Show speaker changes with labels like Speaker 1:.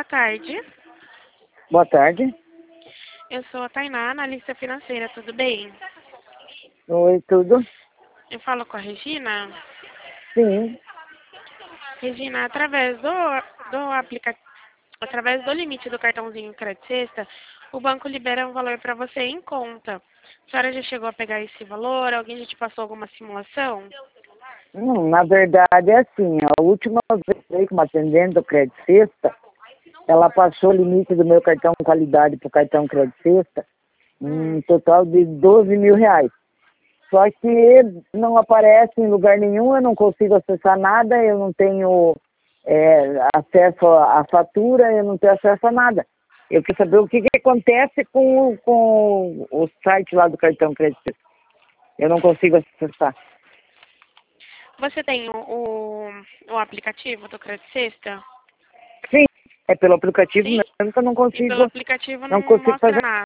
Speaker 1: tarde.
Speaker 2: Boa tarde.
Speaker 1: Eu sou a Tainá, analista financeira, tudo bem?
Speaker 2: Oi, tudo?
Speaker 1: Eu falo com a Regina.
Speaker 2: Sim.
Speaker 1: Regina, através do limite do cartãozinho Crédito Sexta, o banco libera um valor para você em conta. A senhora já chegou a pegar esse valor? Alguém já te passou alguma simulação?
Speaker 2: Na verdade é assim, a última vez que uma atendente do Crédito Sexta, ela passou o limite do meu cartão qualidade para o cartão Crédito Sexta, um total de 12 mil reais. Só que não aparece em lugar nenhum, eu não consigo acessar nada, eu não tenho acesso à fatura, eu não tenho acesso a nada. Eu quero saber o que acontece com o site lá do cartão Crédito Sexta. Eu não consigo acessar.
Speaker 1: Você tem o aplicativo do Crédito Sexta?
Speaker 2: Sim, é pelo aplicativo
Speaker 1: Sim?
Speaker 2: mesmo que eu não
Speaker 1: E pelo
Speaker 2: consigo,
Speaker 1: aplicativo
Speaker 2: não
Speaker 1: não
Speaker 2: consigo
Speaker 1: mostra
Speaker 2: fazer
Speaker 1: nada.